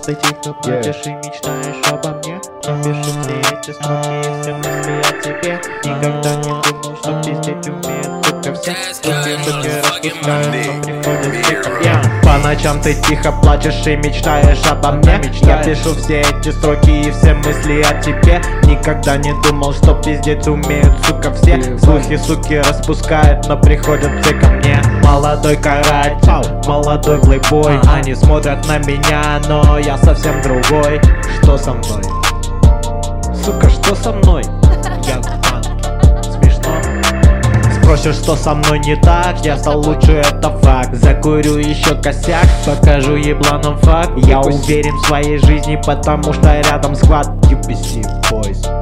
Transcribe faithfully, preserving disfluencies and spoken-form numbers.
Ты тихо плачешь и мечтаешь обо мне. Пиши все эти строки и все мысли о тебе. Никогда не думал, что пиздеть умеет, сука, все. Суки, суки распускают, но приходит сука я. По ночам ты тихо плачешь и мечтаешь обо мне. Я пишу все эти строки и все мысли о тебе. Никогда не думал, что пиздеть умеют, сука, все. Слухи, суки распускают, но приходят все ко мне. Молодой каратель, молодой плейбой. Они смотрят на меня, но я совсем другой. Что со мной? Сука, что со мной? Я смешно. Спросишь, что со мной не так? Я стал лучше, это факт. Закурю еще косяк, покажу ебланам факт. Я уверен в своей жизни, потому что рядом склад. ю пи си, boys.